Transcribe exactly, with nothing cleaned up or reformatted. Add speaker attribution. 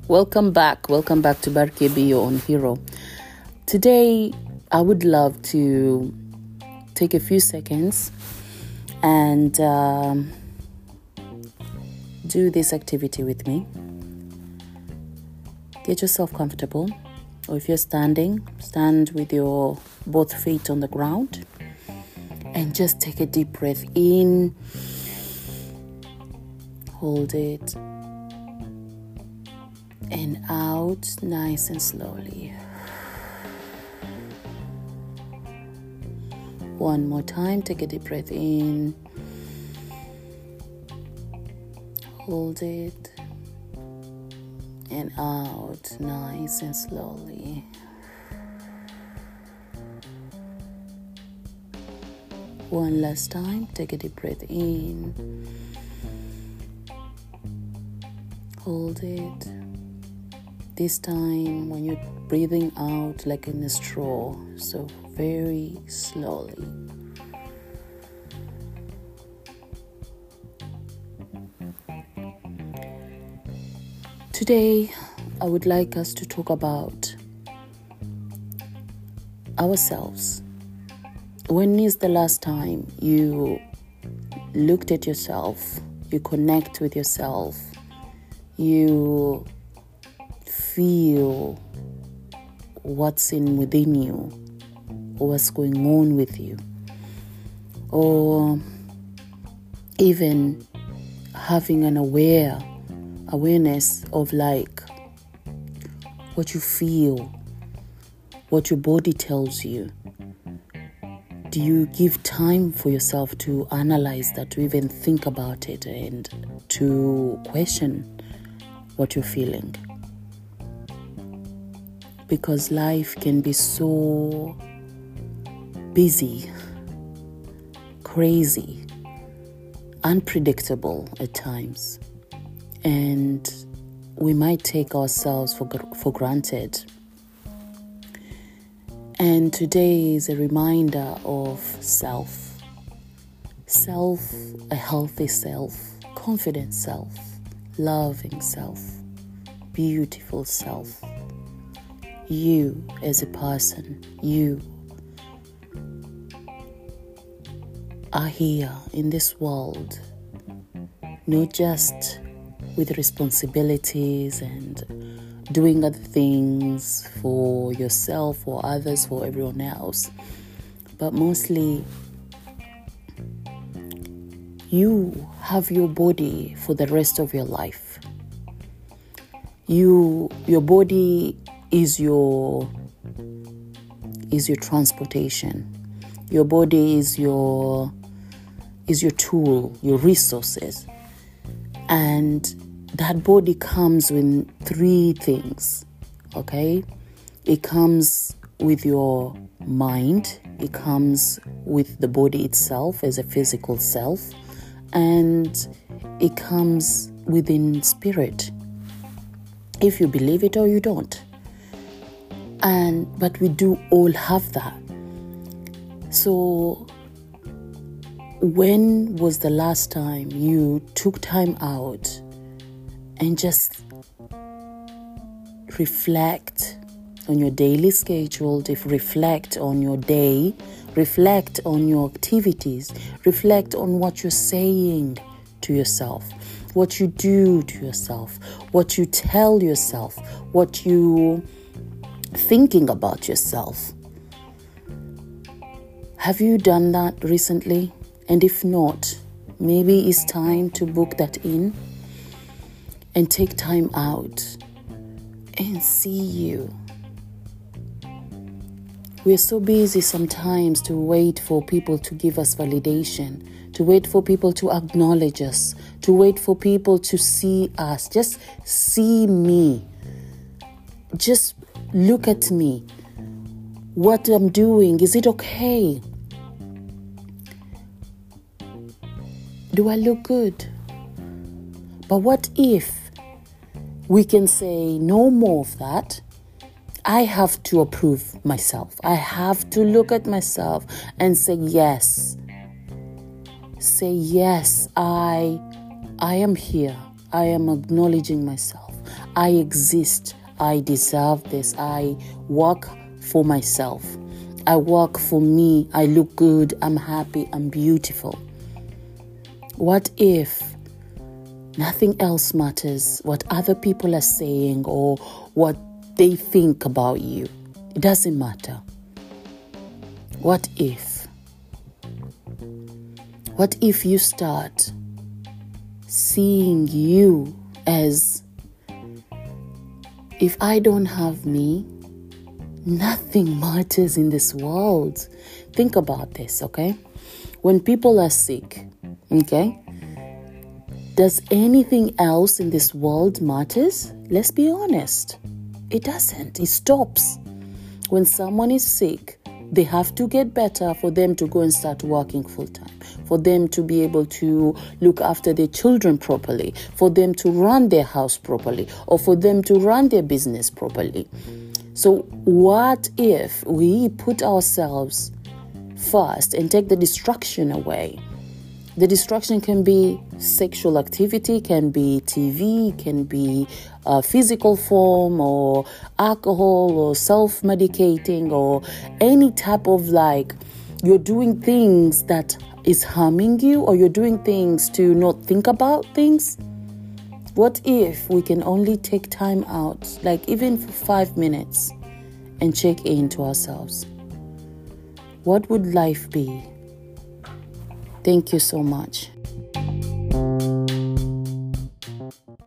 Speaker 1: Welcome back. Welcome back to Barkebio on Hero. Today, I would love to take a few seconds and um, do this activity with me. Get yourself comfortable, or if you're standing, stand with your both feet on the ground and just take a deep breath in. Hold it. And out, nice and slowly. One more time, take a deep breath in. Hold it. And out, nice and slowly. One last time, take a deep breath in. Hold it. This time, when you're breathing out like in a straw, so very slowly. Today, I would like us to talk about ourselves. When is the last time you looked at yourself, you connect with yourself, you feel what's in within you, or what's going on with you, or even having an aware awareness of like what you feel, what your body tells you. Do you give time for yourself to analyze that, to even think about it and to question what you're feeling? Because life can be so busy, crazy, unpredictable at times. And we might take ourselves for, for granted. And today is a reminder of self. Self, a healthy self, confident self, loving self, beautiful self. You as a person, you are here in this world, not just with responsibilities and doing other things for yourself, for others, for everyone else, but mostly you have your body for the rest of your life. You, your body is your is your transportation. Your body is your is your tool, your resources. And that body comes with three things, okay? It comes with your mind, it comes with the body itself as a physical self, and it comes within spirit, if you believe it or you don't. And but we do all have that. So when was the last time you took time out and just reflect on your daily schedule, if reflect on your day, reflect on your activities, reflect on what you're saying to yourself, what you do to yourself, what you tell yourself, what you thinking about yourself. Have you done that recently? And if not, maybe it's time to book that in and take time out and see you. We're so busy sometimes to wait for people to give us validation, to wait for people to acknowledge us, to wait for people to see us. Just see me. Just look at me. What I'm doing, is it okay? Do I look good? But what if we can say no more of that? I have to approve myself. I have to look at myself and say yes. Say yes, I I am here. I am acknowledging myself. I exist. I deserve this. I work for myself. I work for me. I look good. I'm happy. I'm beautiful. What if nothing else matters? What other people are saying or what they think about you? It doesn't matter. What if? What if you start seeing you as, if I don't have me, nothing matters in this world. Think about this, okay? When people are sick, okay, does anything else in this world matters? Let's be honest. It doesn't. It stops. When someone is sick, they have to get better for them to go and start working full time, for them to be able to look after their children properly, for them to run their house properly, or for them to run their business properly. So what if we put ourselves first and take the distraction away? The distraction can be sexual activity, can be T V, can be a physical form or alcohol or self-medicating or any type of like you're doing things that is harming you or you're doing things to not think about things. What if we can only take time out, like even for five minutes and check in to ourselves? What would life be? Thank you so much.